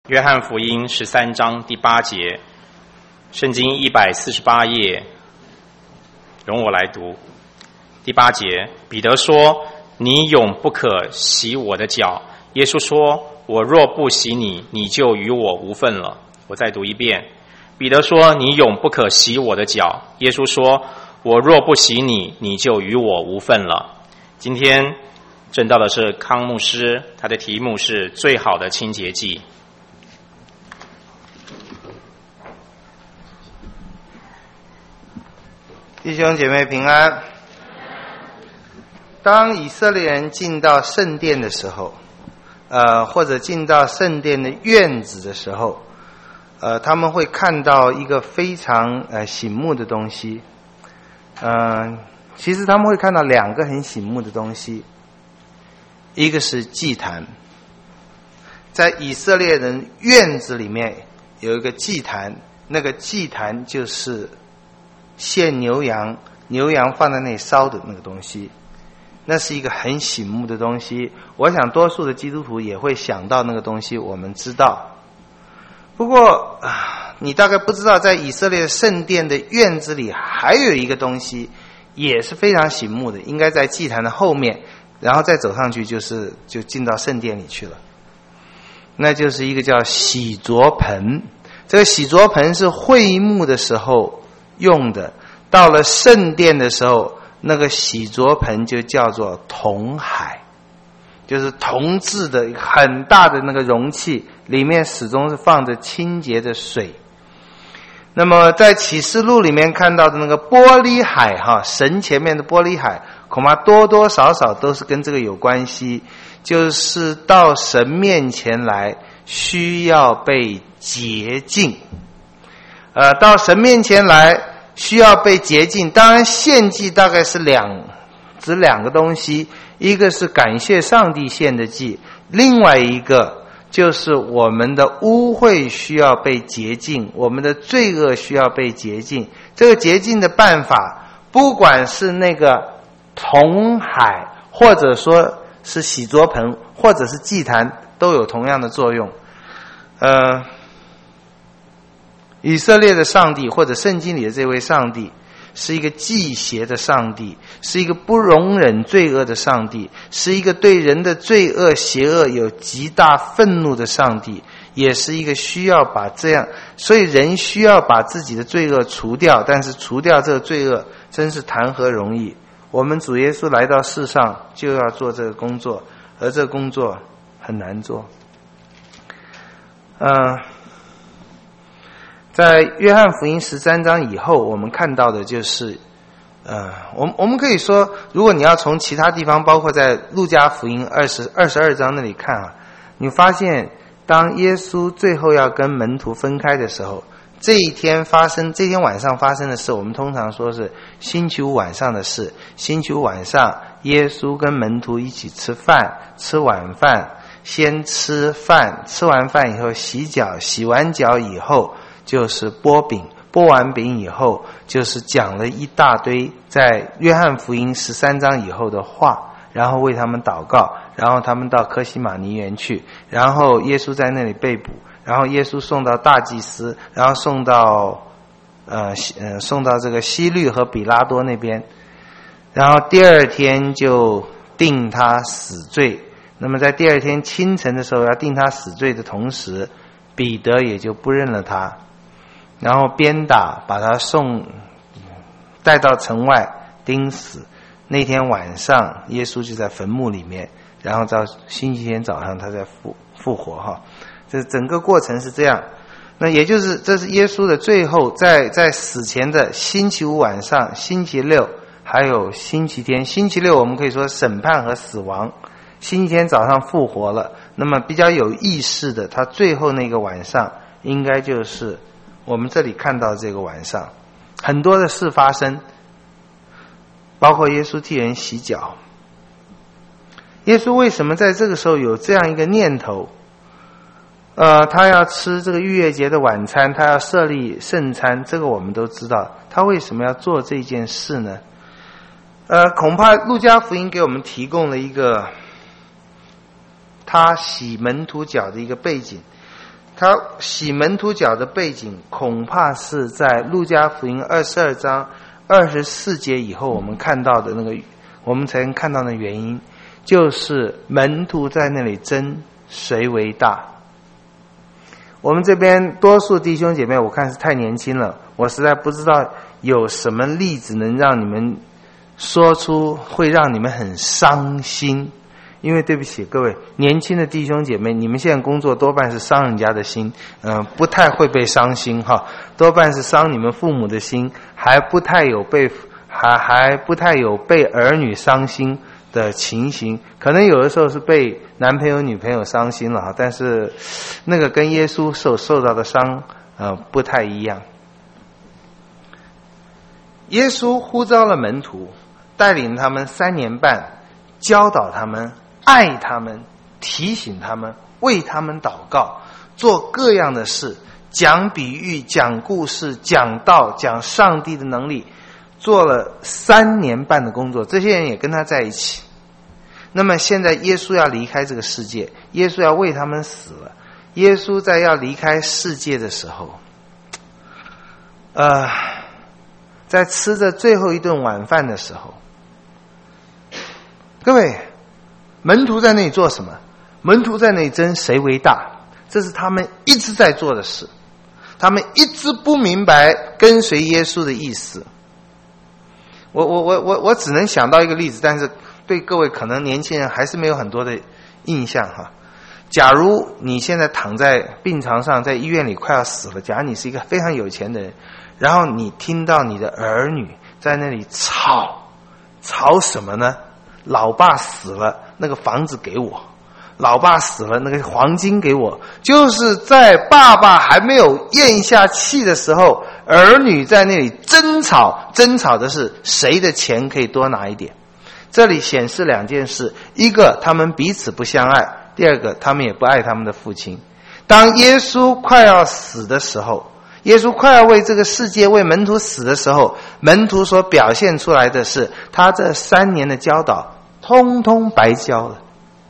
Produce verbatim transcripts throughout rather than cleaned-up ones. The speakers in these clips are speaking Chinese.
约翰福音十三章第八节，圣经一百四十八页，容我来读。第八节，彼得说：“你永不可洗我的脚。”耶稣说：“我若不洗你，你就与我无份了。”我再读一遍。彼得说：“你永不可洗我的脚。”耶稣说：“我若不洗你，你就与我无份了。”今天正道的是康牧师，他的题目是最好的清洁剂。 弟兄姐妹平安。当以色列人进到圣殿的时候，呃，或者进到圣殿的院子的时候，呃，他们会看到一个非常呃醒目的东西。嗯、呃，其实他们会看到两个很醒目的东西，一个是祭坛，在以色列人院子里面有一个祭坛，那个祭坛就是献牛羊，牛羊放在那里烧的那个东西，那是一个很醒目的东西。我想多数的基督徒也会想到那个东西，我们知道。不过你大概不知道，在以色列圣殿的院子里还有一个东西也是非常醒目的，应该在祭坛的后面，然后再走上去就是就进到圣殿里去了。那就是一个叫洗濯盆。这个洗濯盆是会幕的时候用的，到了圣殿的时候，那个洗濯盆就叫做铜海，就是铜制的很大的那个容器，里面始终是放着清洁的水。那么在启示录里面看到的那个玻璃海哈，神前面的玻璃海，恐怕多多少少都是跟这个有关系，就是到神面前来需要被洁净。呃，到神面前来需要被洁净，当然献祭大概是两指两个东西，一个是感谢上帝献的祭，另外一个就是我们的污秽需要被洁净，我们的罪恶需要被洁净。这个洁净的办法，不管是那个铜海，或者说是洗濯盆，或者是祭坛，都有同样的作用。呃以色列的上帝，或者圣经里的这位上帝，是一个忌邪的上帝，是一个不容忍罪恶的上帝，是一个对人的罪恶邪恶有极大愤怒的上帝，也是一个需要把这样，所以人需要把自己的罪恶除掉，但是除掉这个罪恶真是谈何容易。我们主耶稣来到世上就要做这个工作，而这个工作很难做。嗯、呃在约翰福音十三章以后，我们看到的就是呃我们我们可以说，如果你要从其他地方，包括在路加福音二十二十二章那里看啊，你发现当耶稣最后要跟门徒分开的时候，这一天发生这天晚上发生的事，我们通常说是星期五晚上的事。星期五晚上耶稣跟门徒一起吃饭，吃晚饭，先吃饭，吃完饭以后洗脚，洗完脚以后就是剥饼，剥完饼以后就是讲了一大堆在约翰福音十三章以后的话，然后为他们祷告，然后他们到客西马尼园去，然后耶稣在那里被捕，然后耶稣送到大祭司，然后送到呃呃送到这个希律和比拉多那边，然后第二天就定他死罪。那么在第二天清晨的时候要定他死罪的同时，彼得也就不认了他，然后鞭打，把他送带到城外钉死。那天晚上耶稣就在坟墓里面，然后到星期天早上他再复复活哈。这整个过程是这样。那也就是这是耶稣的最后在在死前的星期五晚上、星期六还有星期天。星期六我们可以说审判和死亡，星期天早上复活了。那么比较有意识的，他最后那个晚上应该就是我们这里看到这个晚上，很多的事发生，包括耶稣替人洗脚。耶稣为什么在这个时候有这样一个念头？呃，他要吃这个逾越节的晚餐，他要设立圣餐，这个我们都知道。他为什么要做这件事呢？呃，恐怕路加福音给我们提供了一个他洗门徒脚的一个背景。 他洗门徒脚的背景，恐怕是在路加福音二十二章二十四节以后，我们看到的那个，我们才能看到的原因，就是门徒在那里争谁为大。我们这边多数弟兄姐妹，我看是太年轻了，我实在不知道有什么例子能让你们说出会让你们很伤心。因为对不起各位年轻的弟兄姐妹，你们现在工作多半是伤人家的心，嗯、呃，不太会被伤心哈，多半是伤你们父母的心，还不太有被还还不太有被儿女伤心的情形，可能有的时候是被男朋友女朋友伤心了哈，但是那个跟耶稣所受到的伤呃不太一样。耶稣呼召了门徒，带领他们三年半，教导他们，爱他们，提醒他们，为他们祷告，做各样的事，讲比喻，讲故事，讲道，讲上帝的能力，做了三年半的工作，这些人也跟他在一起。那么现在耶稣要离开这个世界，耶稣要为他们死了。耶稣在要离开世界的时候，呃，在吃着最后一顿晚饭的时候，各位，门徒在那里做什么？门徒在那里争谁为大，这是他们一直在做的事。他们一直不明白跟随耶稣的意思。我我我我我只能想到一个例子，但是对各位可能年轻人还是没有很多的印象哈。假如你现在躺在病床上，在医院里快要死了，假如你是一个非常有钱的人，然后你听到你的儿女在那里吵，吵什么呢？老爸死了，那个房子给我；老爸死了，那个黄金给我。就是在爸爸还没有咽下气的时候，儿女在那里争吵，争吵的是谁的钱可以多拿一点。这里显示两件事：一个，他们彼此不相爱；第二个，他们也不爱他们的父亲。当耶稣快要死的时候，耶稣快要为这个世界为门徒死的时候，门徒所表现出来的是他这三年的教导通通白教了。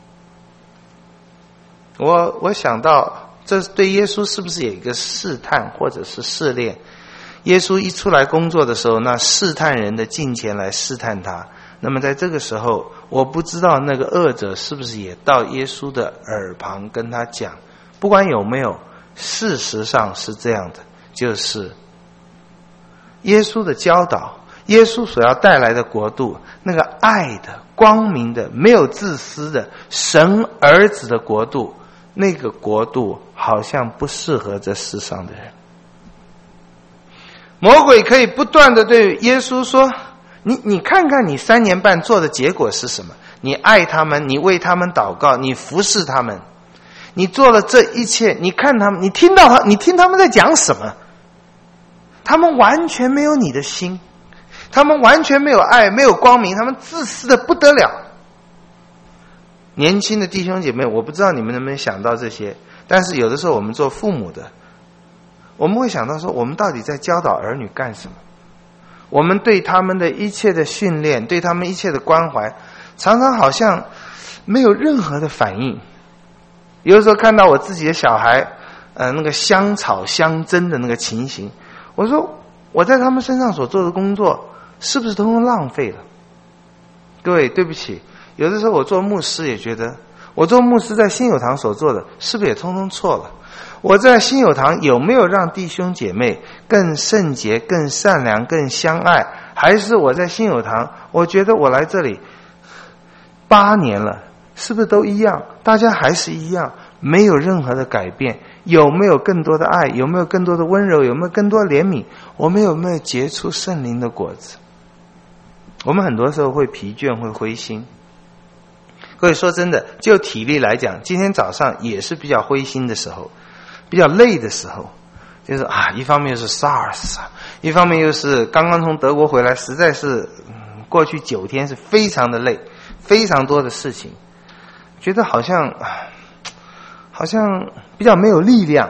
我我想到这对耶稣是不是有一个试探或者是试炼？耶稣一出来工作的时候，那试探人的近前来试探他。那么在这个时候，我不知道那个恶者是不是也到耶稣的耳旁跟他讲，不管有没有，事实上是这样的，就是耶稣的教导，耶稣所要带来的国度，那个爱的、光明的、没有自私的神儿子的国度，那个国度好像不适合这世上的人。魔鬼可以不断的对耶稣说，你你看看你三年半做的结果是什么？你爱他们，你为他们祷告，你服侍他们，你做了这一切，你看他们，你听到他，你听他们在讲什么？他们完全没有你的心，他们完全没有爱，没有光明，他们自私的不得了。年轻的弟兄姐妹，我不知道你们能不能想到这些，但是有的时候我们做父母的，我们会想到说，我们到底在教导儿女干什么？我们对他们的一切的训练，对他们一切的关怀，常常好像没有任何的反应。有的时候看到我自己的小孩呃，那个相吵相争的那个情形，我说我在他们身上所做的工作是不是通通浪费了？各位对不起，有的时候我做牧师也觉得，我做牧师在新友堂所做的是不是也通通错了？我在新友堂有没有让弟兄姐妹更圣洁、更善良、更相爱？还是我在新友堂，我觉得我来这里八年了，是不是都一样？大家还是一样，没有任何的改变。有没有更多的爱？有没有更多的温柔？有没有更多的怜悯？我们有没有结出圣灵的果子？我们很多时候会疲倦，会灰心。各位说真的，就体力来讲，今天早上也是比较灰心的时候，比较累的时候，就是啊，一方面又是 SARS， 一方面又是刚刚从德国回来，实在是、嗯、过去九天是非常的累，非常多的事情，觉得好像好像比较没有力量。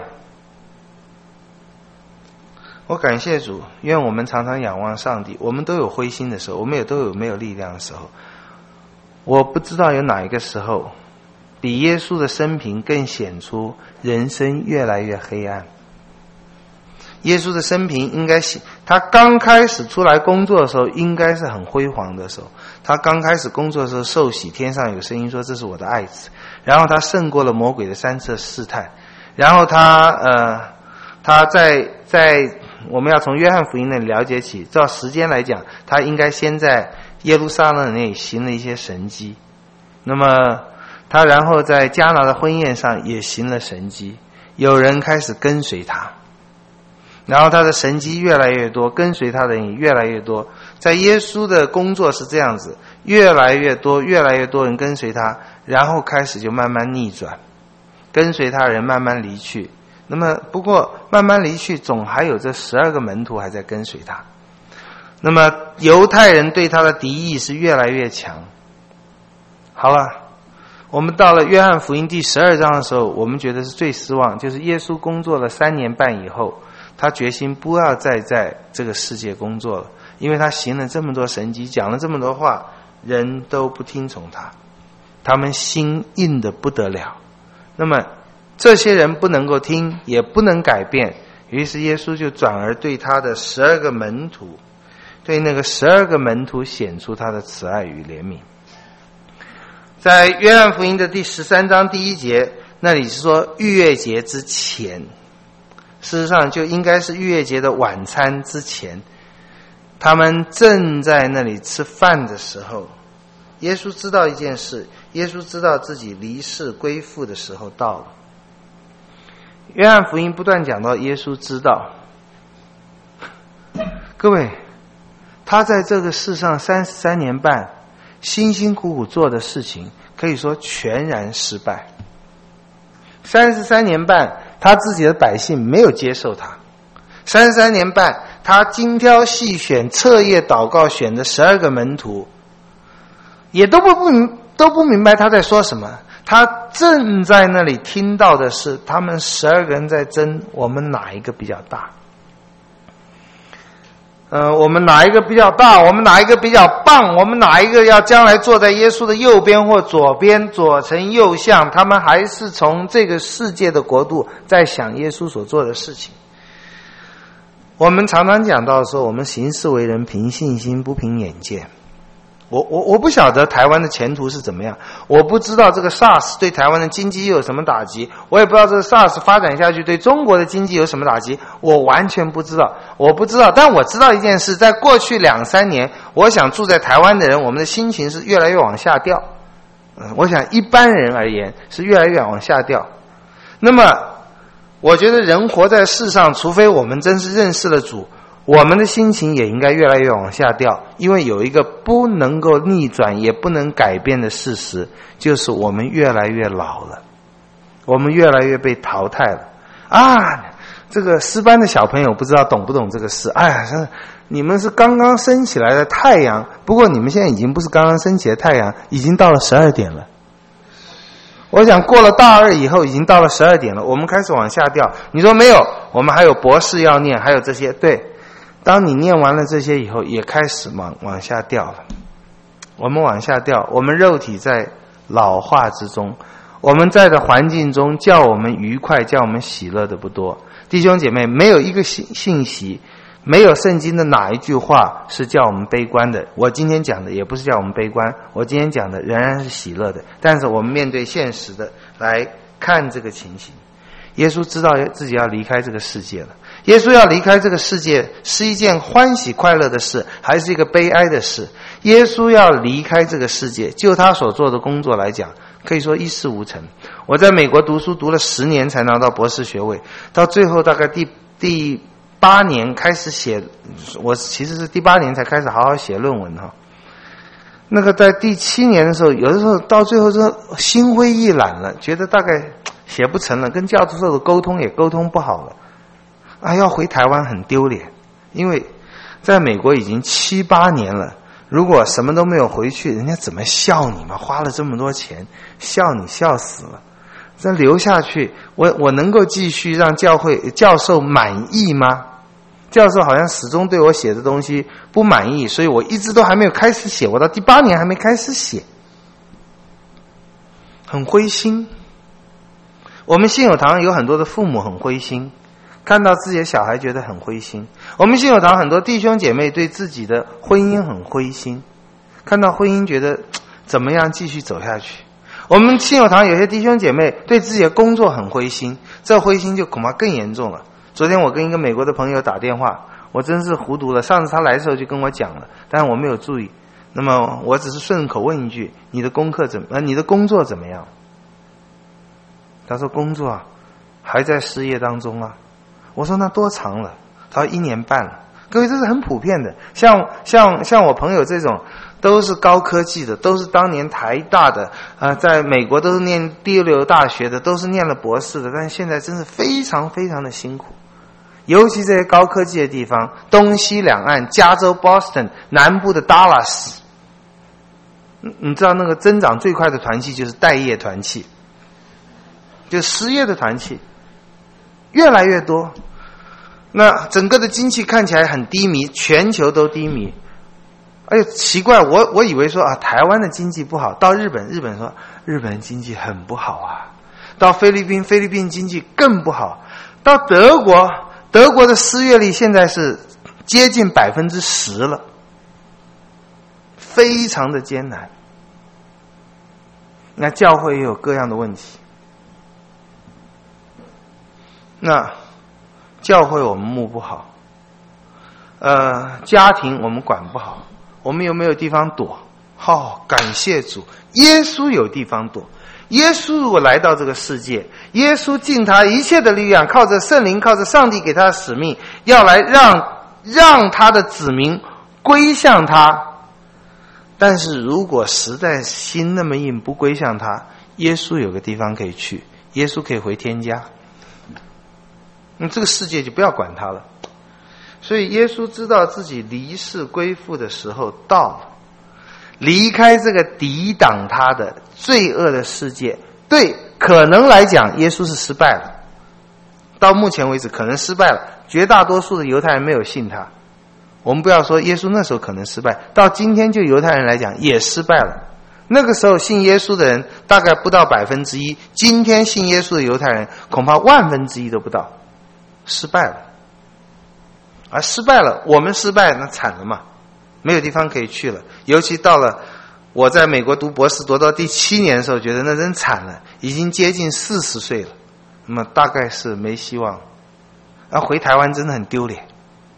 我感谢主，因为我们常常仰望上帝，我们都有灰心的时候，我们也都有没有力量的时候。我不知道有哪一个时候比耶稣的生平更显出人生越来越黑暗。耶稣的生平应该是他刚开始出来工作的时候应该是很辉煌的时候，他刚开始工作的时候受洗，天上有声音说这是我的爱子，然后他胜过了魔鬼的三次试探，然后他呃他在在我们要从约翰福音那里了解起，照时间来讲，他应该先在耶路撒冷那里行了一些神迹，那么他然后在迦拿的婚宴上也行了神迹，有人开始跟随他，然后他的神迹越来越多，跟随他的人也越来越多。在耶稣的工作是这样子，越来越多越来越多人跟随他，然后开始就慢慢逆转，跟随他的人慢慢离去。那么不过慢慢离去，总还有这十二个门徒还在跟随他。那么犹太人对他的敌意是越来越强。好了，我们到了约翰福音第十二章的时候，我们觉得是最失望，就是耶稣工作了三年半以后，他决心不要再在这个世界工作了，因为他行了这么多神迹，讲了这么多话，人都不听从他，他们心硬得不得了。那么这些人不能够听，也不能改变，于是耶稣就转而对他的十二个门徒，对那个十二个门徒显出他的慈爱与怜悯。在约翰福音的第十三章第一节，那里是说逾越节之前，事实上就应该是逾越节的晚餐之前，他们正在那里吃饭的时候，耶稣知道一件事，耶稣知道自己离世归父的时候到了。约翰福音不断讲到耶稣知道，各位，他在这个世上三十三年半辛辛苦苦做的事情，可以说全然失败。三十三年半他自己的百姓没有接受他，三十三年半他精挑细选彻夜祷告选的十二个门徒也都不不都不明白他在说什么，他正在那里听到的是他们十二个人在争我们哪一个比较大，呃，我们哪一个比较大，我们哪一个比较棒，我们哪一个要将来坐在耶稣的右边或左边，左丞右相，他们还是从这个世界的国度在想耶稣所做的事情。我们常常讲到说，我们行事为人凭信心不凭眼见。我我我不晓得台湾的前途是怎么样，我不知道这个 SARS 对台湾的经济有什么打击，我也不知道这个 SARS 发展下去对中国的经济有什么打击，我完全不知道，我不知道。但我知道一件事，在过去两三年，我想住在台湾的人，我们的心情是越来越往下掉。嗯，我想一般人而言是越来越往下掉。那么，我觉得人活在世上，除非我们真是认识了主，我们的心情也应该越来越往下掉，因为有一个不能够逆转也不能改变的事实，就是我们越来越老了，我们越来越被淘汰了啊！这个诗班的小朋友不知道懂不懂这个事？哎呀，你们是刚刚升起来的太阳，不过你们现在已经不是刚刚升起的太阳，已经到了十二点了。我想过了大二以后，已经到了十二点了，我们开始往下掉。你说没有？我们还有博士要念，还有这些，对。当你念完了这些以后，也开始往往下掉了。我们往下掉，我们肉体在老化之中，我们在的环境中叫我们愉快、叫我们喜乐的不多。弟兄姐妹，没有一个信信息，没有圣经的哪一句话是叫我们悲观的。我今天讲的也不是叫我们悲观，我今天讲的仍然是喜乐的。但是我们面对现实的来看这个情形，耶稣知道自己要离开这个世界了。耶稣要离开这个世界是一件欢喜快乐的事，还是一个悲哀的事？耶稣要离开这个世界，就他所做的工作来讲，可以说一事无成。我在美国读书读了十年才拿到博士学位，到最后大概第第八年开始写，我其实是第八年才开始好好写论文哈。那个在第七年的时候，有的时候到最后是心灰意懒了，觉得大概写不成了，跟教授的沟通也沟通不好了。啊，要回台湾很丢脸，因为在美国已经七八年了，如果什么都没有回去，人家怎么笑你嘛？花了这么多钱，笑你笑死了。这留下去，我我能够继续让教会教授满意吗？教授好像始终对我写的东西不满意，所以我一直都还没有开始写，我到第八年还没开始写。 很灰心。我们信友堂有很多的父母很灰心，看到自己的小孩觉得很灰心。我们信友堂很多弟兄姐妹对自己的婚姻很灰心，看到婚姻觉得怎么样继续走下去。我们信友堂有些弟兄姐妹对自己的工作很灰心，这灰心就恐怕更严重了。昨天我跟一个美国的朋友打电话，我真是糊涂了，上次他来的时候就跟我讲了，但是我没有注意。那么我只是顺口问一句，你的功课怎么呃你的工作怎么样？他说工作啊还在失业当中啊。我说那多长了？他说一年半了。各位，这是很普遍的，像像像我朋友这种都是高科技的，都是当年台大的啊、呃，在美国都是念第六大学的，都是念了博士的，但是现在真是非常非常的辛苦。尤其这些高科技的地方，东西两岸，加州 Boston 南部的 Dallas， 你知道那个增长最快的团契就是待业团契，就失业的团契越来越多。那整个的经济看起来很低迷，全球都低迷。哎呦，奇怪，我我以为说啊，台湾的经济不好，到日本，日本说日本经济很不好啊，到菲律宾，菲律宾经济更不好，到德国，德国的失业率现在是接近百分之十了，非常的艰难。那教会也有各样的问题，那教会我们牧不好，呃，家庭我们管不好，我们有没有地方躲？哦，感谢主，耶稣有地方躲。耶稣如果来到这个世界，耶稣尽他一切的力量，靠着圣灵，靠着上帝给他的使命，要来让让他的子民归向他。但是如果实在心那么硬，不归向他，耶稣有个地方可以去，耶稣可以回天家。那这个世界就不要管他了。所以耶稣知道自己离世归父的时候到了，离开这个抵挡他的罪恶的世界。对，可能来讲耶稣是失败了，到目前为止可能失败了，绝大多数的犹太人没有信他。我们不要说耶稣那时候可能失败，到今天就犹太人来讲也失败了。那个时候信耶稣的人大概不到百分之一，今天信耶稣的犹太人恐怕万分之一都不到，失败了。而失败了，我们失败那惨了嘛，没有地方可以去了。尤其到了我在美国读博士读到第七年的时候，觉得那真惨了，已经接近四十岁了，那么大概是没希望。而回台湾真的很丢脸。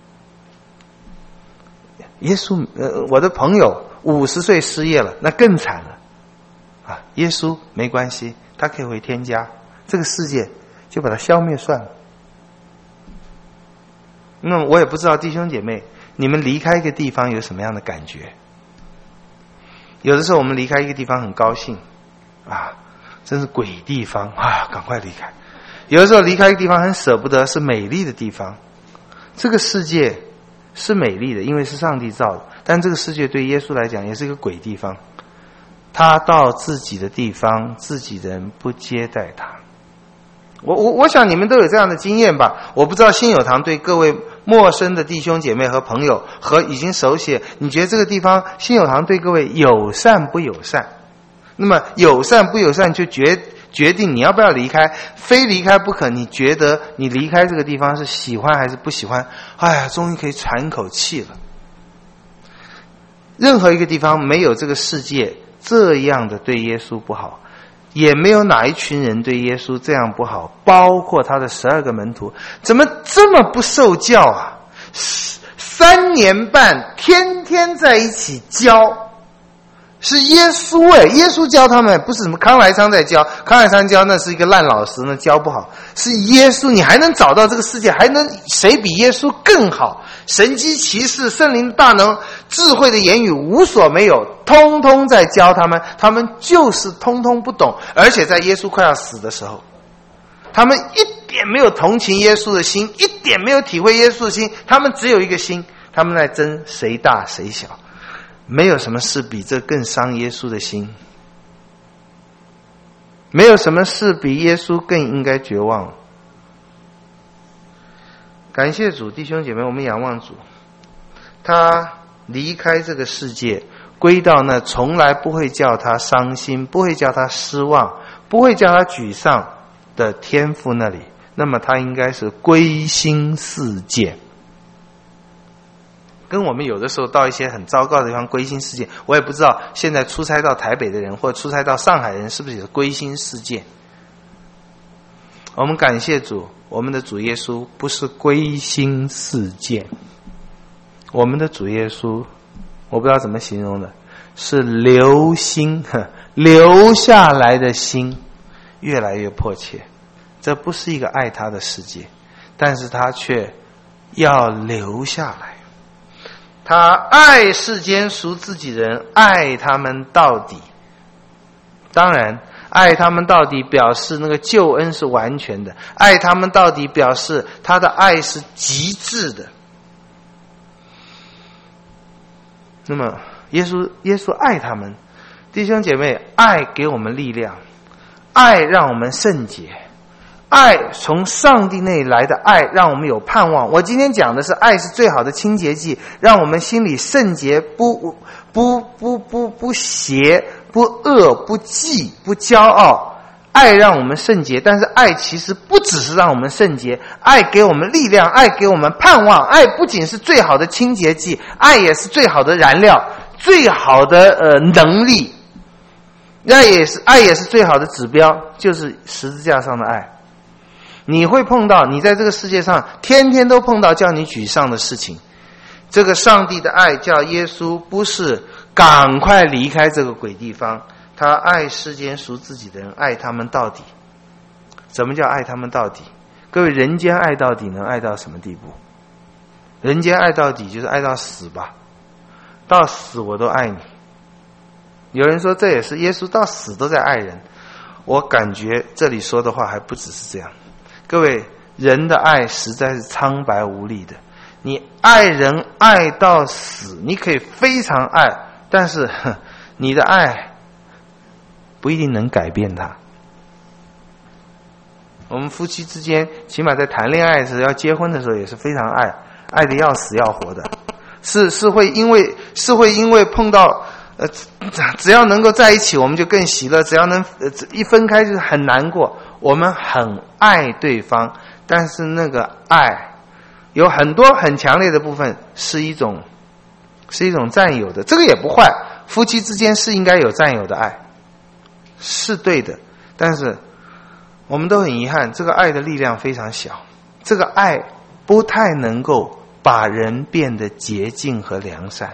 耶稣，呃，我的朋友五十岁失业了，那更惨了，啊，耶稣没关系，他可以回天家，这个世界就把它消灭算了。那我也不知道弟兄姐妹，你们离开一个地方有什么样的感觉？有的时候我们离开一个地方很高兴，啊，真是鬼地方啊，赶快离开。有的时候离开一个地方很舍不得，是美丽的地方。这个世界是美丽的，因为是上帝造的，但这个世界对耶稣来讲也是一个鬼地方。他到自己的地方，自己的人不接待他。我我我想你们都有这样的经验吧？我不知道信友堂对各位陌生的弟兄姐妹和朋友和已经熟悉，你觉得这个地方信友堂对各位友善不友善？那么友善不友善就决决定你要不要离开，非离开不可。你觉得你离开这个地方是喜欢还是不喜欢？哎呀，终于可以喘口气了。任何一个地方没有这个世界这样的对耶稣不好，也没有哪一群人对耶稣这样不好，包括他的十二个门徒，怎么这么不受教啊？三年半天天在一起教，是耶稣哎，耶稣教他们，不是什么康来昌在教，康来昌教那是一个烂老师，那教不好，是耶稣。你还能找到这个世界，还能谁比耶稣更好？神机骑士、圣灵大能、智慧的言语无所没有，通通在教他们，他们就是通通不懂。而且在耶稣快要死的时候，他们一点没有同情耶稣的心，一点没有体会耶稣的心，他们只有一个心，他们在争谁大谁小。没有什么事比这更伤耶稣的心，没有什么事比耶稣更应该绝望。感谢主，弟兄姐妹，我们仰望主，他离开这个世界， 归到那从来不会叫他伤心，不会叫他失望，不会叫他沮丧的天父那里，那么他应该是归心似箭。跟我们有的时候到一些很糟糕的地方归心似箭，我也不知道现在出差到台北的人或出差到上海人是不是也是归心似箭。我们感谢主，我们的主耶稣不是归心似箭，我们的主耶稣我不知道怎么形容的，是留心，留下来的心越来越迫切。这不是一个爱他的世界，但是他却要留下来。他爱世间属自己人，爱他们到底。当然爱他们到底表示那个救恩是完全的，爱他们到底表示他的爱是极致的。那么耶稣耶稣爱他们，弟兄姐妹，爱给我们力量，爱让我们圣洁，爱从上帝那里来的爱让我们有盼望。我今天讲的是爱是最好的清洁剂，让我们心里圣洁，不不不不不邪，不恶，不忌，不骄傲。爱让我们圣洁，但是爱其实不只是让我们圣洁，爱给我们力量，爱给我们盼望。爱不仅是最好的清洁剂，爱也是最好的燃料，最好的呃能力。爱也是爱也是最好的指标，就是十字架上的爱。你会碰到，你在这个世界上天天都碰到叫你沮丧的事情，这个上帝的爱叫耶稣不是赶快离开这个鬼地方，他爱世间属自己的人，爱他们到底。怎么叫爱他们到底？各位，人间爱到底能爱到什么地步？人间爱到底就是爱到死吧，到死我都爱你。有人说这也是耶稣到死都在爱人，我感觉这里说的话还不只是这样。各位，人的爱实在是苍白无力的，你爱人爱到死，你可以非常爱，但是你的爱不一定能改变他。我们夫妻之间起码在谈恋爱的时候，要结婚的时候也是非常爱，爱得要死要活的，是是会因为是会因为碰到呃只要能够在一起我们就更喜乐，只要能呃一分开就是很难过。我们很爱对方，但是那个爱有很多很强烈的部分是一种是一种占有的，这个也不坏，夫妻之间是应该有占有的爱，是对的，但是我们都很遗憾，这个爱的力量非常小，这个爱不太能够把人变得洁净和良善。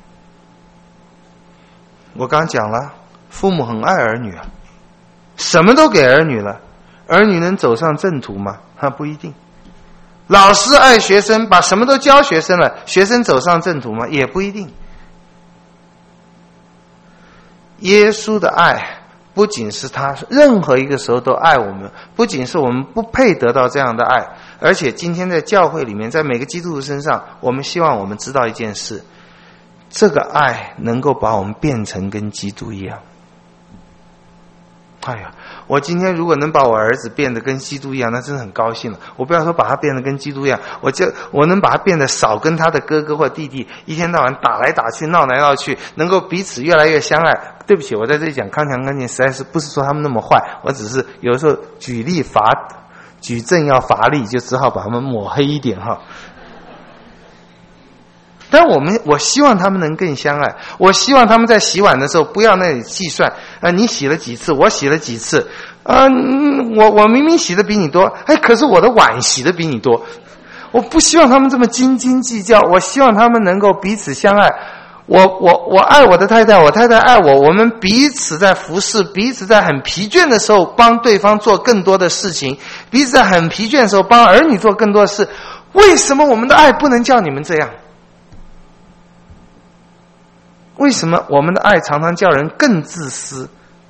我刚讲了，父母很爱儿女啊，什么都给儿女了，儿女能走上正途吗？哈，不一定。老师爱学生，把什么都教学生了，学生走上正途吗？也不一定。耶稣的爱不仅是他任何一个时候都爱我们，不仅是我们不配得到这样的爱，而且今天在教会里面，在每个基督徒身上，我们希望我们知道一件事，这个爱能够把我们变成跟基督一样。哎呀，我今天如果能把我儿子变得跟基督一样，那真的很高兴了。我不要说把他变得跟基督一样，我就我能把他变得少跟他的哥哥或弟弟一天到晚打来打去闹来闹去，能够彼此越来越相爱。对不起，我在这里讲康强干净，实在是不是说他们那么坏，我只是有时候举例罚举证要罚力，就只好把他们抹黑一点哈。但我们我希望他们能更相爱，我希望他们在洗碗的时候不要那里计算啊、呃，你洗了几次，我洗了几次啊、呃，我我明明洗的比你多，哎，可是我的碗洗的比你多。我不希望他们这么斤斤计较，我希望他们能够彼此相爱。我我我爱我的太太，我太太爱我，我们彼此在服侍，彼此在很疲倦的时候帮对方做更多的事情，彼此在很疲倦的时候帮儿女做更多的事。为什么我们的爱不能叫你们这样？为什么我们的爱常常叫人更自私？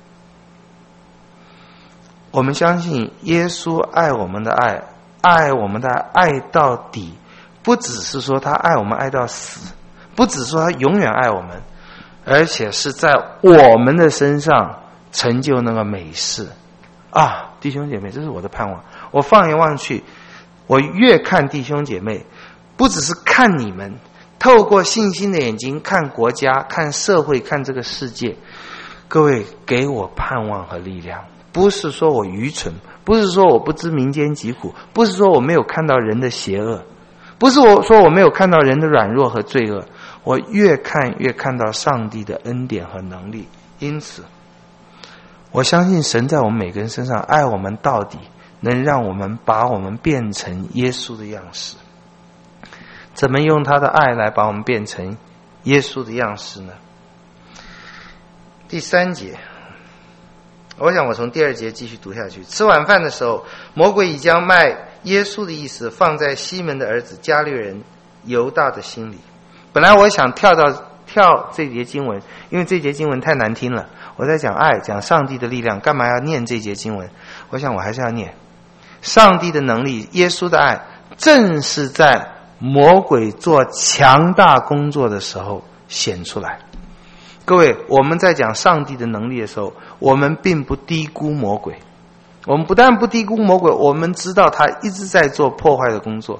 我们相信耶稣爱我们的爱，爱我们的爱到底，不只是说他爱我们爱到死，不只是说他永远爱我们，而且是在我们的身上成就那个美事啊！弟兄姐妹，这是我的盼望。我放眼望去，我越看弟兄姐妹，不只是看你们， 透过信心的眼睛看国家、看社会、看这个世界。各位，给我盼望和力量，不是说我愚蠢，不是说我不知民间疾苦，不是说我没有看到人的邪恶，不是我说我没有看到人的软弱和罪恶，我越看越看到上帝的恩典和能力。因此我相信神在我们每个人身上爱我们到底，能让我们把我们变成耶稣的样式。怎么用他的爱来把我们变成耶稣的样式呢？第三节，我想我从第二节继续读下去。吃晚饭的时候，魔鬼已将卖耶稣的意思放在西门的儿子加略人犹大的心里。本来我想跳到跳这节经文，因为这节经文太难听了。我在讲爱，讲上帝的力量，干嘛要念这节经文？我想我还是要念。上帝的能力，耶稣的爱，正是在魔鬼做强大工作的时候显出来。各位，我们在讲上帝的能力的时候，我们并不低估魔鬼。我们不但不低估魔鬼，我们知道他一直在做破坏的工作。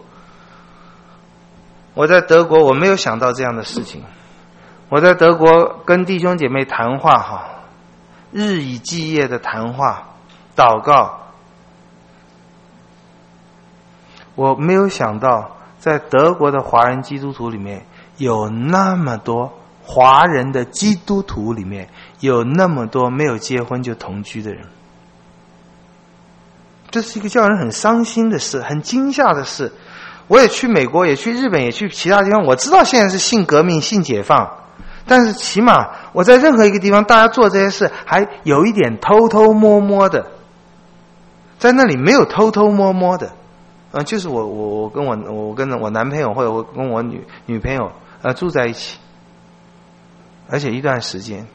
我在德国，我没有想到这样的事情。我在德国跟弟兄姐妹谈话哈，日以继夜的谈话、祷告。我没有想到，在德国的华人基督徒里面，有那么多华人的基督徒里面，有那么多没有结婚就同居的人。这是一个叫人很伤心的事，很惊吓的事。我也去美国，也去日本，也去其他地方。我知道现在是性革命、性解放，但是起码我在任何一个地方，大家做这些事还有一点偷偷摸摸的，在那里没有偷偷摸摸的。呃，就是我我我跟我我跟我男朋友或者我跟我女女朋友呃住在一起，而且一段时间，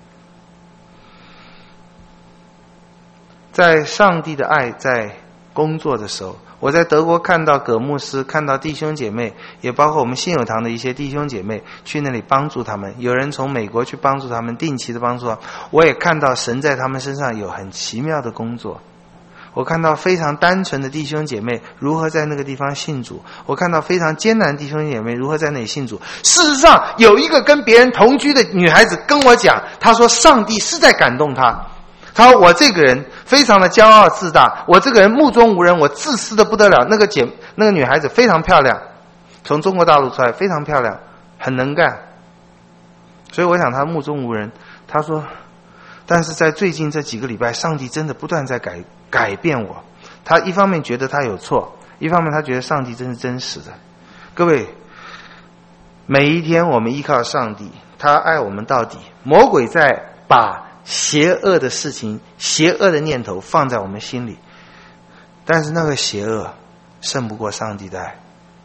在上帝的爱在工作的时候，我在德国看到葛牧师，看到弟兄姐妹，也包括我们信友堂的一些弟兄姐妹去那里帮助他们，有人从美国去帮助他们，定期的帮助他们。我也看到神在他们身上有很奇妙的工作。我看到非常单纯的弟兄姐妹如何在那个地方信主，我看到非常艰难的弟兄姐妹如何在那里信主。事实上，有一个跟别人同居的女孩子跟我讲，她说上帝是在感动她。她说我这个人非常的骄傲自大，我这个人目中无人，我自私的不得了。那个姐那个女孩子非常漂亮，从中国大陆出来，非常漂亮，很能干。所以我想她目中无人。她说但是在最近这几个礼拜，上帝真的不断在改改变我。他一方面觉得他有错，一方面他觉得上帝真是真实的。各位，每一天我们依靠上帝，他爱我们到底。魔鬼在把邪恶的事情、邪恶的念头放在我们心里，但是那个邪恶胜不过上帝的爱。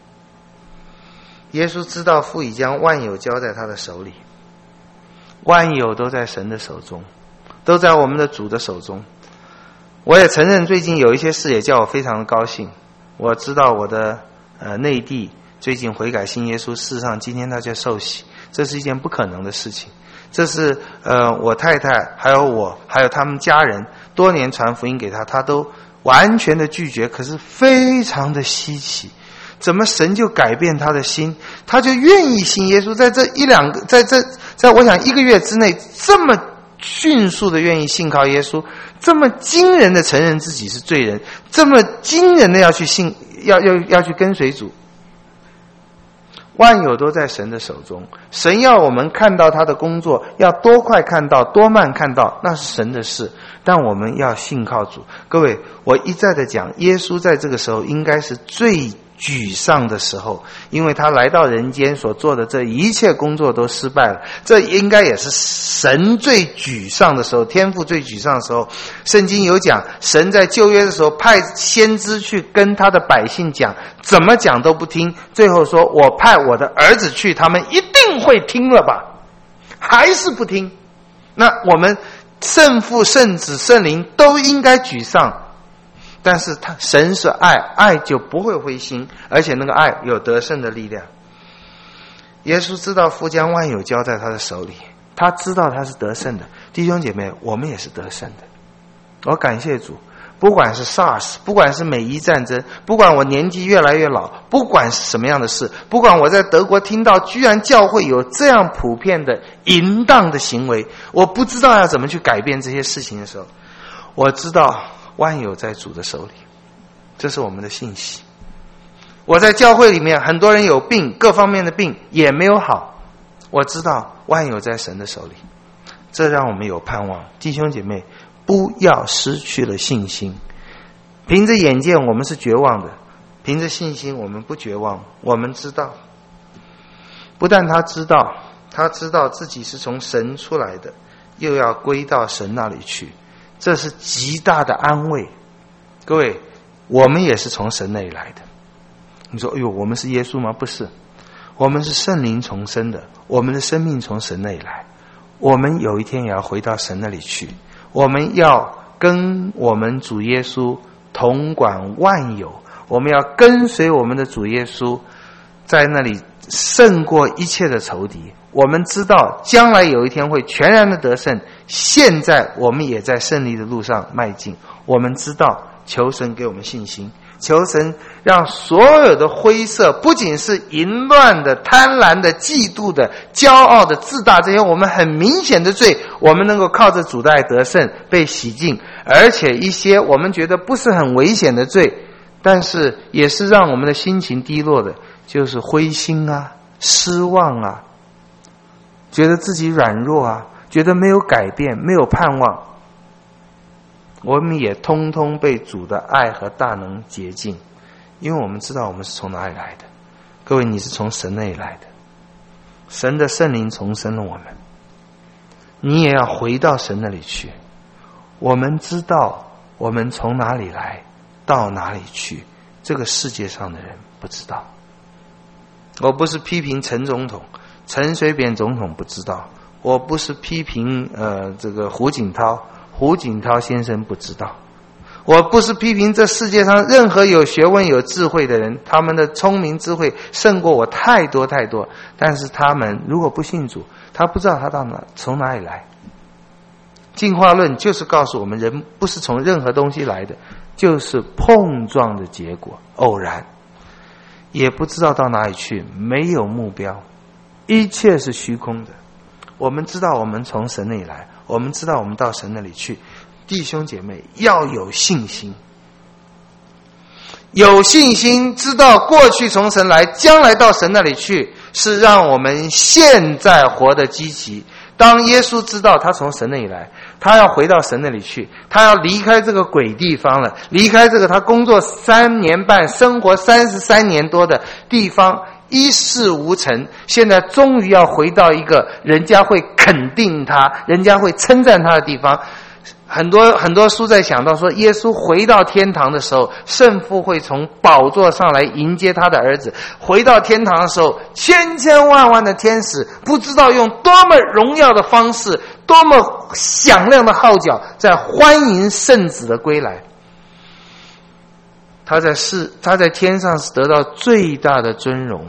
耶稣知道父已将万有交在他的手里，万有都在神的手中，都在我们的主的手中。我也承认最近有一些事也叫我非常的高兴。我知道我的呃内地最近悔改信耶稣，事实上今天他就受洗，这是一件不可能的事情。这是呃我太太还有我还有他们家人多年传福音给他，他都完全的拒绝，可是非常的稀奇。怎么神就改变他的心，他就愿意信耶稣，在这一两个在这在我想一个月之内这么迅速的愿意信靠耶稣，这么惊人的承认自己是罪人，这么惊人的要去信要要要去跟随主。万有都在神的手中，神要我们看到他的工作，要多快看到多慢看到，那是神的事，但我们要信靠主。各位，我一再的讲，耶稣在这个时候应该是最沮丧的时候，因为他来到人间所做的这一切工作都失败了，这应该也是神最沮丧的时候，天父最沮丧的时候。圣经有讲，神在旧约的时候派先知去跟他的百姓讲，怎么讲都不听，最后说我派我的儿子去，他们一定会听了吧，还是不听。那我们圣父圣子圣灵都应该沮丧，但是他神是爱，爱就不会灰心，而且那个爱有得胜的力量。耶稣知道父将万有交在他的手里，他知道他是得胜的。弟兄姐妹，我们也是得胜的。我感谢主， 不管是 SARS， 不管是美伊战争，不管我年纪越来越老，不管是什么样的事，不管我在德国听到居然教会有这样普遍的淫荡的行为，我不知道要怎么去改变这些事情的时候，我知道万有在主的手里，这是我们的信息。我在教会里面，很多人有病，各方面的病也没有好，我知道万有在神的手里，这让我们有盼望。弟兄姐妹，不要失去了信心。凭着眼见我们是绝望的，凭着信心我们不绝望。我们知道，不但他知道，他知道自己是从神出来的，又要归到神那里去，这是极大的安慰。各位，我们也是从神那里来的。你说哎呦，我们是耶稣吗？不是，我们是圣灵重生的，我们的生命从神那里来，我们有一天也要回到神那里去，我们要跟我们主耶稣同管万有，我们要跟随我们的主耶稣，在那里胜过一切的仇敌。我们知道将来有一天会全然的得胜，现在我们也在胜利的路上迈进。我们知道，求神给我们信心，求神让所有的灰色，不仅是淫乱的、贪婪的、嫉妒的、骄傲的、自大，这些我们很明显的罪，我们能够靠着主的爱得胜，被洗净。而且一些我们觉得不是很危险的罪，但是也是让我们的心情低落的，就是灰心啊、失望啊，觉得自己软弱啊，觉得没有改变，没有盼望，我们也通通被主的爱和大能洁净。因为我们知道我们是从哪里来的。各位，你是从神那里来的，神的圣灵重生了我们，你也要回到神那里去。我们知道我们从哪里来到哪里去，这个世界上的人不知道。我不是批评陈总统，陈水扁总统不知道，我不是批评呃这个胡锦涛，胡锦涛先生不知道，我不是批评这世界上任何有学问有智慧的人，他们的聪明智慧胜过我太多太多，但是他们如果不信主，他不知道他到哪从哪里来。进化论就是告诉我们，人不是从任何东西来的，就是碰撞的结果，偶然，也不知道到哪里去，没有目标，一切是虚空的。我们知道我们从神那里来，我们知道我们到神那里去。弟兄姐妹，要有信心，有信心知道过去从神来，将来到神那里去，是让我们现在活得积极。当耶稣知道他从神那里来，他要回到神那里去，他要离开这个鬼地方了，离开这个他工作三年半生活三十三年多的地方，一事无成，现在终于要回到一个人家会肯定他，人家会称赞他的地方。很多很多书在想到说，耶稣回到天堂的时候，圣父会从宝座上来迎接他的儿子。回到天堂的时候，千千万万的天使不知道用多么荣耀的方式，多么响亮的号角，在欢迎圣子的归来。他在世，他在天上是得到最大的尊荣。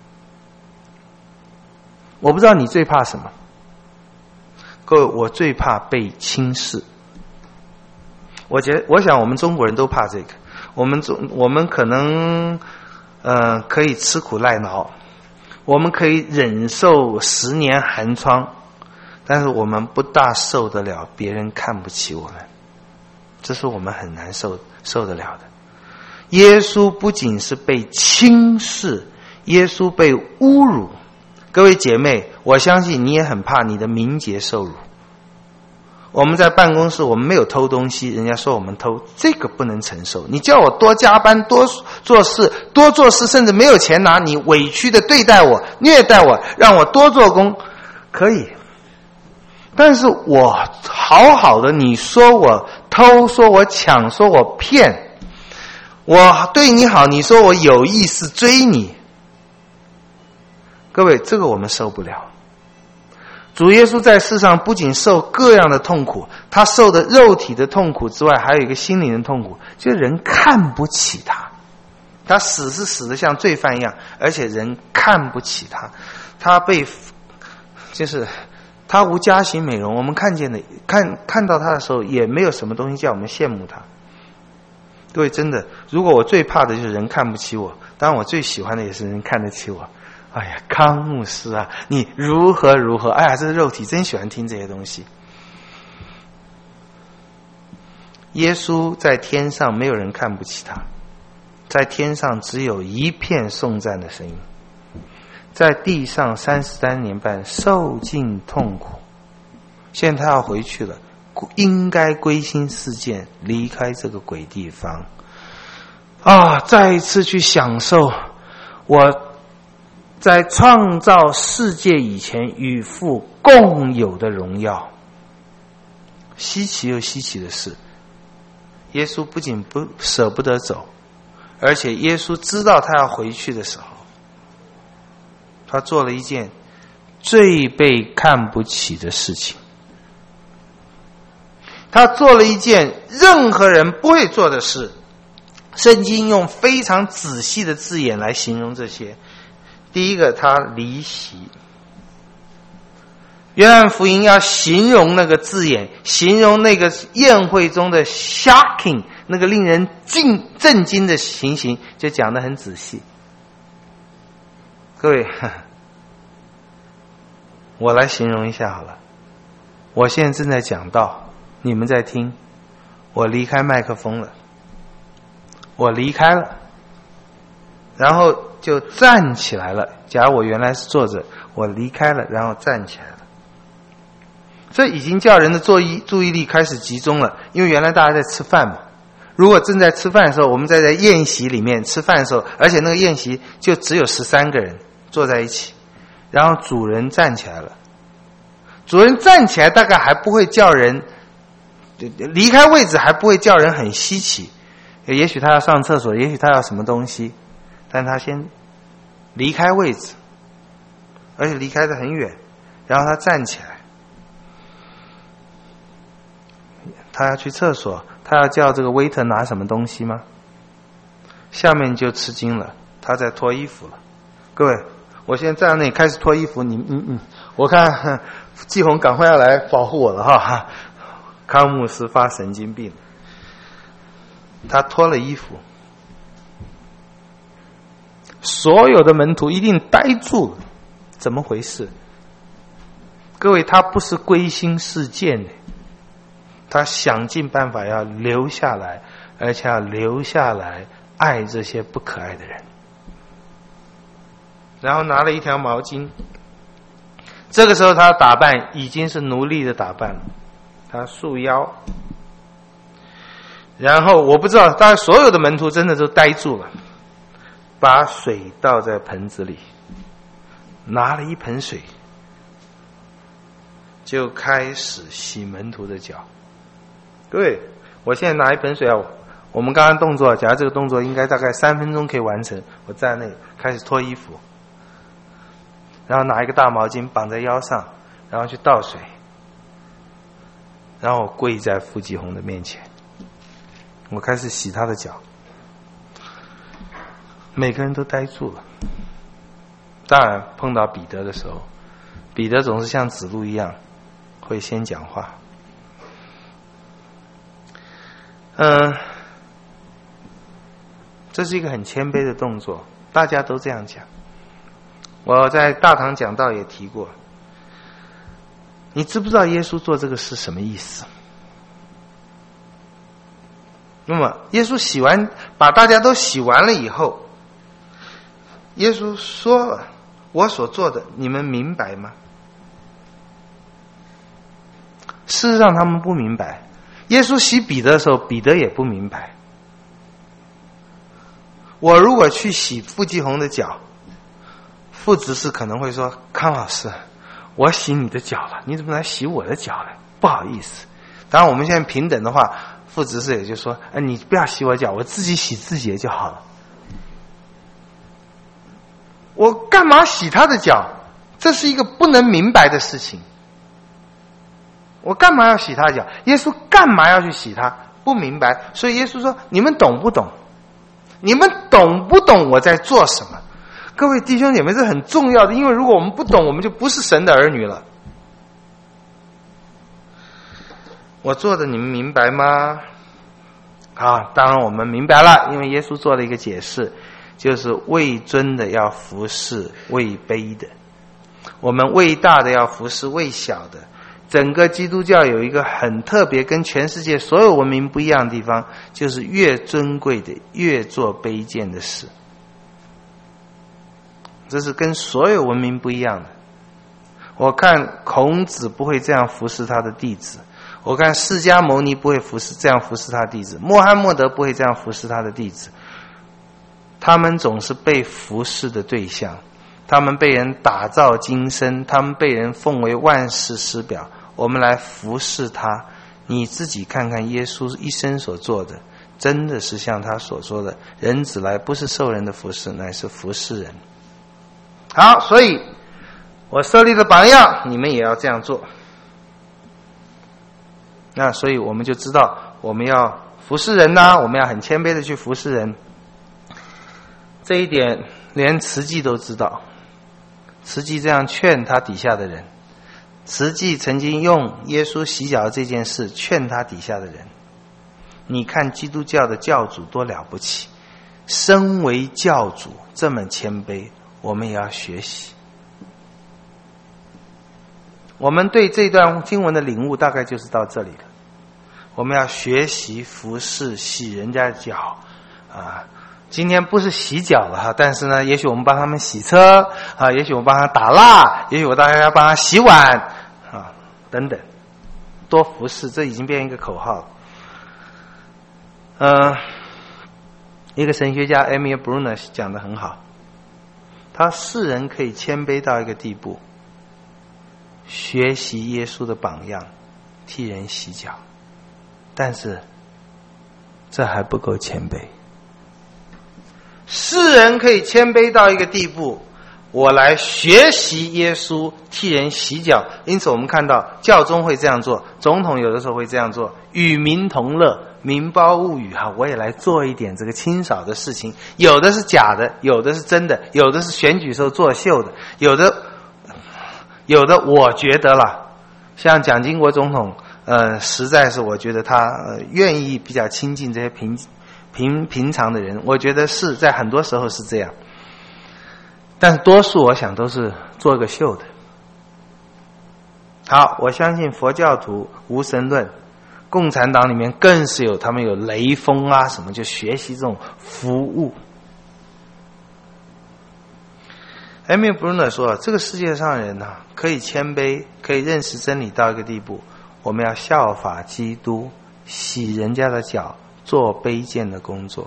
我不知道你最怕什么，各位，我最怕被轻视。我觉得，我想我们中国人都怕这个。我们中，我们可能，呃，可以吃苦耐劳，我们可以忍受十年寒窗，但是我们不大受得了别人看不起我们，这是我们很难受受得了的。耶稣不仅是被轻视，耶稣被侮辱。各位姐妹，我相信你也很怕你的名节受辱。我们在办公室，我们没有偷东西，人家说我们偷，这个不能承受。你叫我多加班、多做事、多做事，甚至没有钱拿，你委屈的对待我、虐待我，让我多做工，可以。但是我好好的，你说我偷，说我抢，说我骗，我对你好，你说我有意思追你，各位，这个我们受不了。主耶稣在世上不仅受各样的痛苦，他受的肉体的痛苦之外，还有一个心灵的痛苦，就是人看不起他。他死是死得像罪犯一样，而且人看不起他。他被，就是他无家型美容，我们看见的看看到他的时候，也没有什么东西叫我们羡慕他。 各位真的，如果我最怕的就是人看不起我，当然我最喜欢的也是人看得起我。哎呀，康牧师啊，你如何如何？哎呀，这个肉体真喜欢听这些东西。耶稣在天上没有人看不起他，在天上只有一片颂赞的声音，在地上三十三年半受尽痛苦，现在他要回去了，应该归心似箭，离开这个鬼地方啊，再一次去享受我在创造世界以前与父共有的荣耀。稀奇又稀奇的是，耶稣不仅不舍不得走，而且耶稣知道他要回去的时候，他做了一件最被看不起的事情。他做了一件任何人不会做的事。圣经用非常仔细的字眼来形容这些。第一个，他离席。约翰福音要形容那个字眼，形容那个宴会中的 shocking， 那个令人惊震惊的情形，就讲得很仔细。各位，我来形容一下好了。我现在正在讲道，你们在听，我离开麦克风了，我离开了，然后就站起来了。假如我原来是坐着，我离开了，然后站起来了。这已经叫人的注意注意力开始集中了，因为原来大家在吃饭嘛。如果正在吃饭的时候，我们在在宴席里面吃饭的时候，而且那个宴席就只有十三个人坐在一起，然后主人站起来了。主人站起来大概还不会叫人离开位置，还不会叫人很稀奇。也许他要上厕所，也许他要什么东西，但他先离开位置，而且离开得很远，然后他站起来。他要去厕所，他要叫这个 waiter 拿什么东西吗？下面就吃惊了，他在脱衣服了。各位，我现在站在那里开始脱衣服，你你你，我看季红赶快要来保护我了哈。康牧师发神经病，他脱了衣服，所有的门徒一定呆住了，怎么回事？各位，他不是归心似箭的。他想尽办法要留下来，而且要留下来爱这些不可爱的人。然后拿了一条毛巾，这个时候他打扮已经是奴隶的打扮了，他束腰，然后我不知道，当然所有的门徒真的都呆住了，把水倒在盆子里，拿了一盆水，就开始洗门徒的脚。各位，我现在拿一盆水啊，我们刚刚动作，假如这个动作应该大概三分钟可以完成。我站在那里开始脱衣服，然后拿一个大毛巾绑在腰上，然后去倒水，然后我跪在傅继红的面前，我开始洗他的脚。每个人都呆住了。当然碰到彼得的时候，彼得总是像子路一样会先讲话。嗯，这是一个很谦卑的动作，大家都这样讲。我在大堂讲道也提过，你知不知道耶稣做这个是什么意思？那么耶稣洗完，把大家都洗完了以后，耶稣说了，我所做的你们明白吗？事实上他们不明白。耶稣洗彼得的时候，彼得也不明白。我如果去洗傅继红的脚，傅执事可能会说，康老师，我洗你的脚了，你怎么来洗我的脚呢？不好意思。当然我们现在平等的话，傅执事也就说，哎，你不要洗我脚，我自己洗自己的就好了。我干嘛洗他的脚？这是一个不能明白的事情。我干嘛要洗他的脚？耶稣干嘛要去洗他？不明白。所以耶稣说，你们懂不懂？你们懂不懂我在做什么？各位弟兄姐妹，这很重要的，因为如果我们不懂，我们就不是神的儿女了。我做的你们明白吗？ 啊，当然我们明白了，因为耶稣做了一个解释，就是位尊的要服侍位卑的，我们位大的要服侍位小的。整个基督教有一个很特别，跟全世界所有文明不一样的地方，就是越尊贵的越做卑贱的事。这是跟所有文明不一样的。我看孔子不会这样服侍他的弟子，我看释迦牟尼不会服侍这样服侍他的弟子，穆罕默德不会这样服侍他的弟子。他们总是被服侍的对象，他们被人打造今生，他们被人奉为万世师表，我们来服侍他。你自己看看耶稣一生所做的，真的是像他所说的，人子来不是受人的服侍，乃是服侍人。好，所以我设立的榜样，你们也要这样做。那所以我们就知道，我们要服侍人呐、啊，我们要很谦卑的去服侍人。这一点连慈济都知道，慈济这样劝他底下的人，慈济曾经用耶稣洗脚这件事劝他底下的人。你看基督教的教主多了不起，身为教主这么谦卑，我们也要学习。我们对这段经文的领悟大概就是到这里了。我们要学习服侍洗人家的脚啊。今天不是洗脚了哈，但是呢，也许我们帮他们洗车啊，也许我们帮他打蜡，也许我大家要帮他洗碗啊，等等，多服侍，这已经变成一个口号了。呃，一个神学家 Emil Brunner 讲得很好，他世人可以谦卑到一个地步，学习耶稣的榜样，替人洗脚，但是这还不够谦卑。世人可以谦卑到一个地步，我来学习耶稣替人洗脚。因此我们看到教宗会这样做，总统有的时候会这样做，与民同乐，民胞物语哈，我也来做一点这个清扫的事情。有的是假的，有的是真的，有的是选举时候作秀的，有的有的我觉得啦，像蒋经国总统呃，实在是我觉得他呃愿意比较亲近这些平平平常的人，我觉得是在很多时候是这样，但是多数我想都是做个秀的。好，我相信佛教徒无神论，共产党里面更是有，他们有雷锋啊什么，就学习这种服务。Emil Brunner 说，这个世界上人啊，可以谦卑，可以认识真理到一个地步，我们要效法基督，洗人家的脚，做卑贱的工作。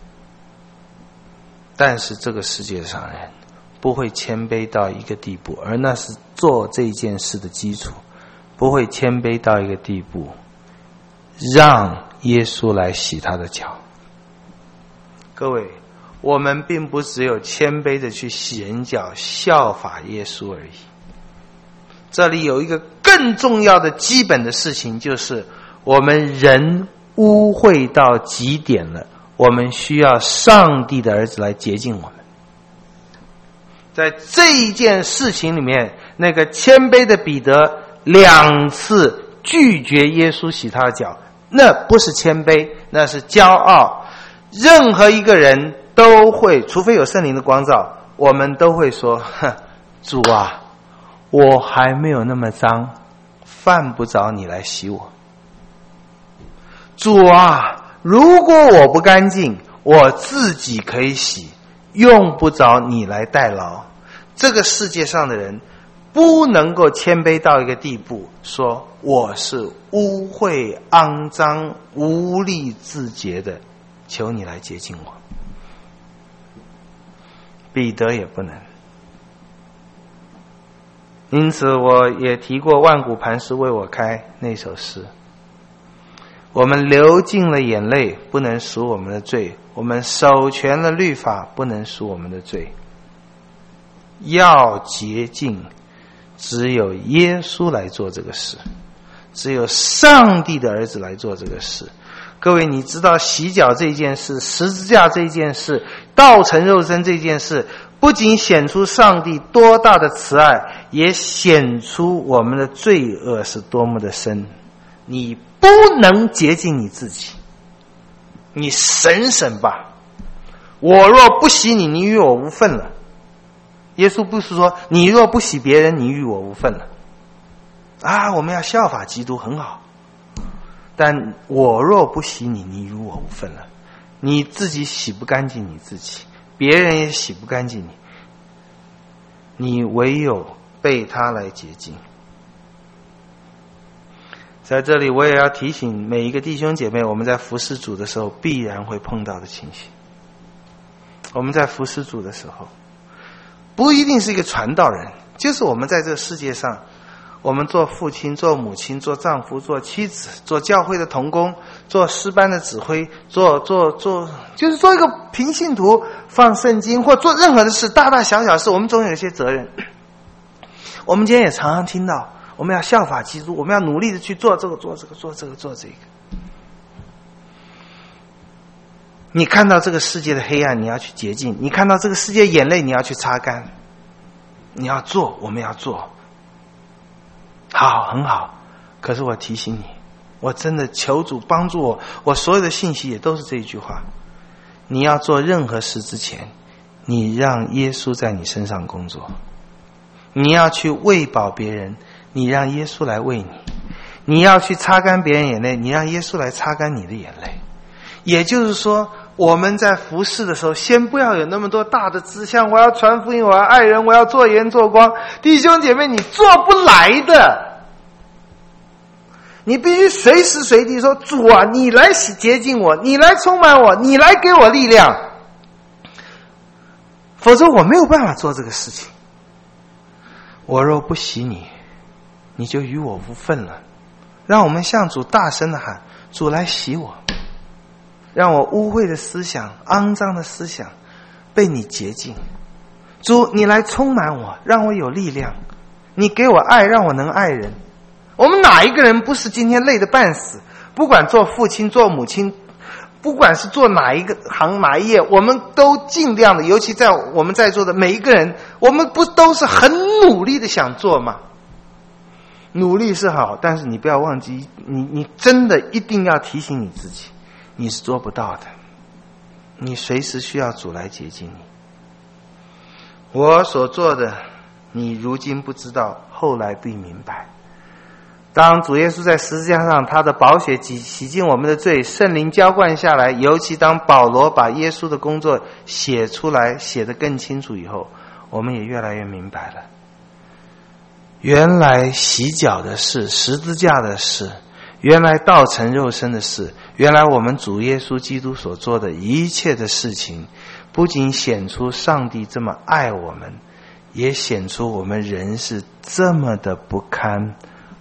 但是这个世界上人不会谦卑到一个地步，而那是做这件事的基础，不会谦卑到一个地步，让耶稣来洗他的脚。各位，我们并不只有谦卑的去洗人脚，效法耶稣而已。这里有一个更重要的基本的事情，就是我们人污秽到极点了，我们需要上帝的儿子来洁净我们。在这一件事情里面，那个谦卑的彼得两次拒绝耶稣洗他的脚，那不是谦卑，那是骄傲。任何一个人都会，除非有圣灵的光照，我们都会说，哼，主啊，我还没有那么脏，犯不着你来洗我。主啊，如果我不干净，我自己可以洗，用不着你来代劳。这个世界上的人不能够谦卑到一个地步，说我是污秽、肮脏、无力自洁的，求你来洁净我。彼得也不能。因此我也提过万古磐石为我开那首诗，我们流尽了眼泪，不能赎我们的罪；我们守全了律法，不能赎我们的罪。要洁净，只有耶稣来做这个事，只有上帝的儿子来做这个事。各位，你知道洗脚这件事，十字架这件事，道成肉身这件事，不仅显出上帝多大的慈爱，也显出我们的罪恶是多么的深。你不能洁净你自己， 你省省吧。我若不洗你，你与我无分了。耶稣不是说你若不洗别人，你与我无分了啊？我们要效法基督很好，但我若不洗你，你与我无分了。你自己洗不干净你自己，别人也洗不干净你，你唯有被他来洁净。在这里我也要提醒每一个弟兄姐妹，我们在服侍主的时候必然会碰到的情形。我们在服侍主的时候，不一定是一个传道人，就是我们在这个世界上，我们做父亲、做母亲、做丈夫、做妻子、做教会的同工、做诗班的指挥、做做做，就是做一个平信徒，放圣经或做任何的事，大大小小事，我们总有一些责任。我们今天也常常听到，我们要效法基督，我们要努力的去做这个、做这个、做这个、做这个。你看到这个世界的黑暗，你要去洁净；你看到这个世界眼泪，你要去擦干。你要做，我们要做。好，很好。可是我提醒你，我真的求主帮助我，我所有的信息也都是这一句话。你要做任何事之前，你让耶稣在你身上工作。你要去喂饱别人，你让耶稣来喂你。你要去擦干别人眼泪，你让耶稣来擦干你的眼泪。也就是说，我们在服侍的时候，先不要有那么多大的志向，我要传福音，我要爱人，我要做盐做光。弟兄姐妹，你做不来的。你必须随时随地说，主啊，你来洁净我，你来充满我，你来给我力量，否则我没有办法做这个事情。我若不洗你，你就与我无分了。让我们向主大声的喊，主来洗我，让我污秽的思想、肮脏的思想被你洁净。主，你来充满我，让我有力量。你给我爱，让我能爱人。我们哪一个人不是今天累得半死？不管做父亲、做母亲，不管是做哪一个行哪一业，我们都尽量的，尤其在我们在座的每一个人，我们不都是很努力的想做吗？努力是好，但是你不要忘记，你你真的一定要提醒你自己，你是做不到的，你随时需要主来洁净你。我所做的，你如今不知道，后来必明白。当主耶稣在十字架上，他的宝血洗洗净我们的罪，圣灵浇灌下来，尤其当保罗把耶稣的工作写出来，写得更清楚以后，我们也越来越明白了。原来洗脚的事，十字架的事，原来道成肉身的事，原来我们主耶稣基督所做的一切的事情，不仅显出上帝这么爱我们，也显出我们人是这么的不堪。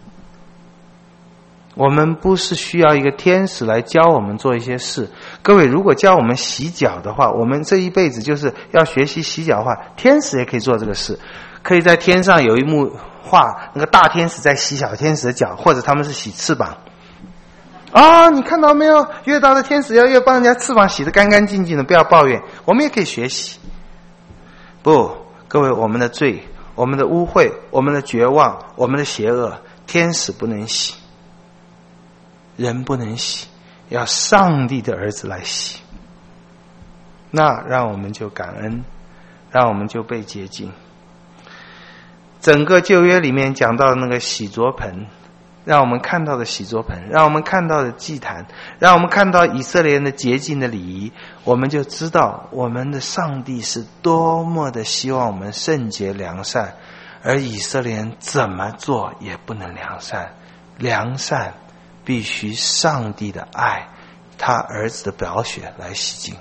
我们不是需要一个天使来教我们做一些事。各位，如果教我们洗脚的话，我们这一辈子就是要学习洗脚的话，天使也可以做这个事。可以在天上有一幕画，那个大天使在洗小天使的脚，或者他们是洗翅膀。啊、哦，你看到没有？越大的天使要越帮人家翅膀洗得干干净净的，不要抱怨。我们也可以学习。不，各位，我们的罪、我们的污秽、我们的绝望、我们的邪恶，天使不能洗，人不能洗，要上帝的儿子来洗。那让我们就感恩，让我们就被洁净。整个旧约里面讲到那个洗濯盆，让我们看到的洗濯盆，让我们看到的祭坛，让我们看到以色列人的洁净的礼仪，我们就知道我们的上帝是多么的希望我们圣洁良善，而以色列人怎么做也不能良善。良善必须上帝的爱，他儿子的宝血来洗净。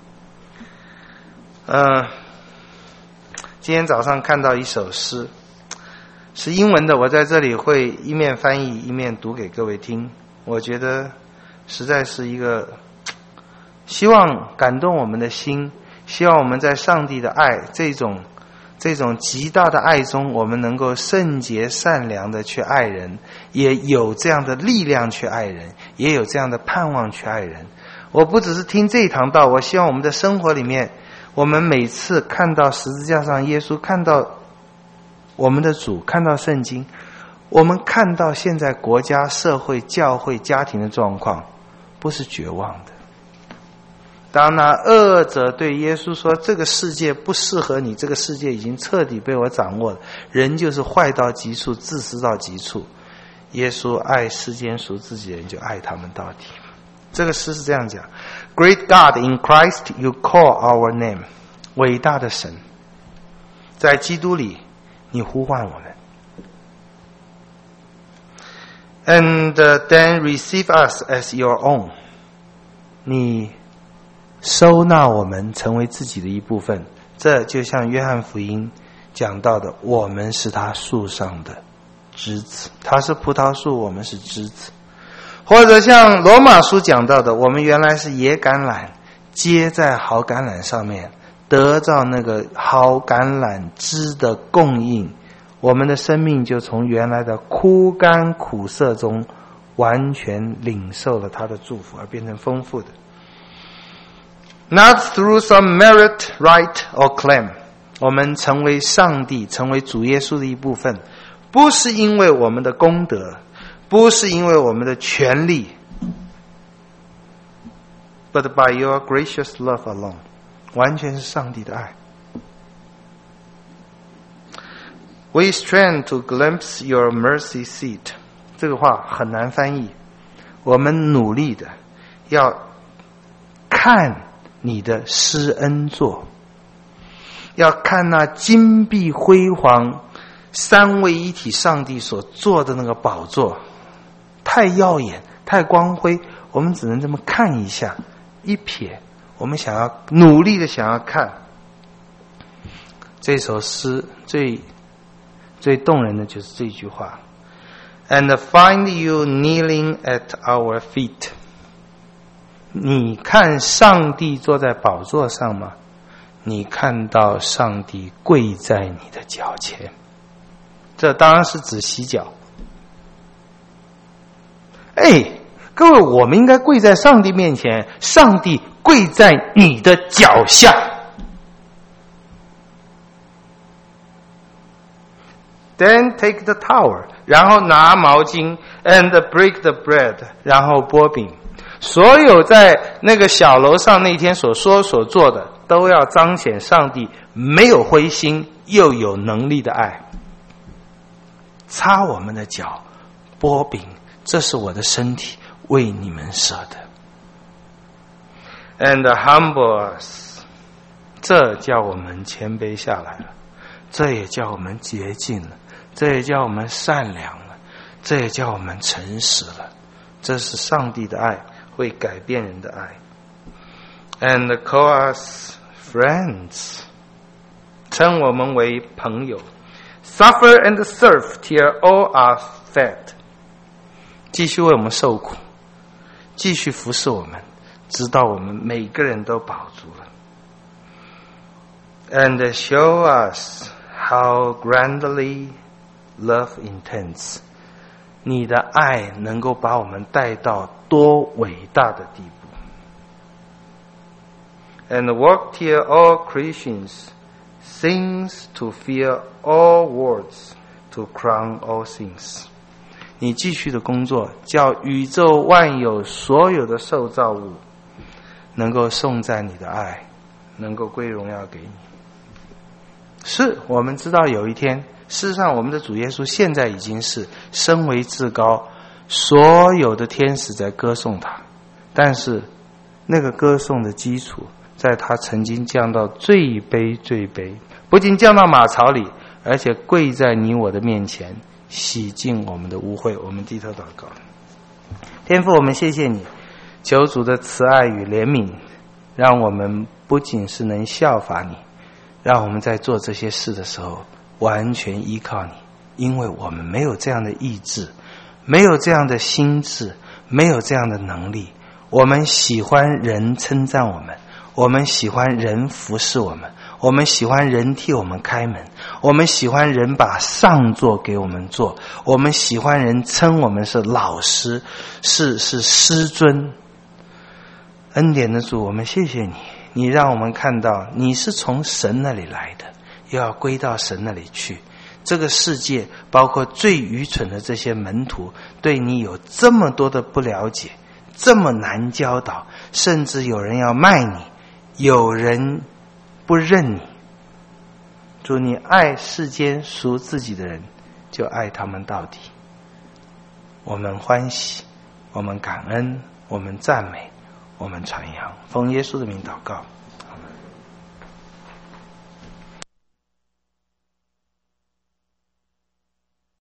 呃，今天早上看到一首诗，是英文的，我在这里会一面翻译一面读给各位听。我觉得实在是一个希望感动我们的心，希望我们在上帝的爱这种这种极大的爱中，我们能够圣洁善良的去爱人，也有这样的力量去爱人，也有这样的盼望去爱人。我不只是听这一堂道，我希望我们的生活里面，我们每次看到十字架上耶稣，看到我们的主，看到圣经，我们看到现在国家、社会、教会、家庭的状况，不是绝望的， 当那恶者对耶稣说这个世界不适合你，这个世界已经彻底被我掌握了，人就是坏到极处，自私到极处，耶稣爱世间属自己的人，就爱他们到底。这个诗是这样讲， Great God, in Christ you call our name， 伟大的神，在基督里你呼唤我们， And then receive us as your own， 你收纳我们成为自己的一部分。这就像约翰福音讲到的，我们是他树上的枝子，他是葡萄树，我们是枝子。或者像罗马书讲到的，我们原来是野橄榄，接在好橄榄上面，得到那个好橄榄枝的供应，我们的生命就从原来的枯干苦涩中完全领受了他的祝福，而变成丰富的。Not through some merit, right, or claim， 我们成为上帝，成为主耶稣的一部分，不是因为我们的功德，不是因为我们的权利， but by your gracious love alone， 完全是上帝的爱。We strain to glimpse your mercy seat， 这个话很难翻译，我们努力的要看你的施恩座，要看那金碧辉煌三位一体上帝所做的那个宝座，太耀眼太光辉，我们只能这么看一下一瞥，我们想要努力的想要看。这首诗最最动人的就是这句话， And find you kneeling at our feet，你看上帝坐在宝座上吗？你看到上帝跪在你的脚前，这当然是指洗脚。哎，各位，我们应该跪在上帝面前，上帝跪在你的脚下。Then take the towel， 然后拿毛巾 and break the bread， 然后剥饼。所有在那个小楼上那天所说所做的，都要彰显上帝没有灰心又有能力的爱。擦我们的脚，剥饼，这是我的身体，为你们舍的。And humble us， 这叫我们谦卑下来了，这也叫我们洁净了，这也叫我们善良了，这也叫我们诚实了。这是上帝的爱，会改变人的爱。And call us friends， 称我们为朋友。Suffer and serve till all are fed， 继续为我们受苦，继续服侍我们，直到我们每个人都饱足了。And show us how grandly love intends， 你的爱能够把我们带到多伟大的地步。And work till all creations sings to fear all words, to crown all things。 你继续的工作，叫宇宙万有所有的受造物能够颂赞你的爱，能够归荣耀给你。是我们知道有一天，事实上我们的主耶稣现在已经是身为至高，所有的天使在歌颂他，但是那个歌颂的基础在他曾经降到最卑最卑，不仅降到马槽里，而且跪在你我的面前，洗净我们的污秽。我们低头祷告。天父，我们谢谢你，求主的慈爱与怜悯，让我们不仅是能效法你，让我们在做这些事的时候完全依靠你，因为我们没有这样的意志，没有这样的心智，没有这样的能力。我们喜欢人称赞我们，我们喜欢人服侍我们，我们喜欢人替我们开门，我们喜欢人把上座给我们做，我们喜欢人称我们是老师，是是师尊。恩典的主，我们谢谢你，你让我们看到你是从神那里来的，又要归到神那里去。这个世界包括最愚蠢的这些门徒，对你有这么多的不了解， 这么难教导，甚至有人要卖你，有人不认你。主，你爱世间属自己的人，就爱他们到底。我们欢喜，我们感恩，我们赞美，我们传扬，奉耶稣的名祷告。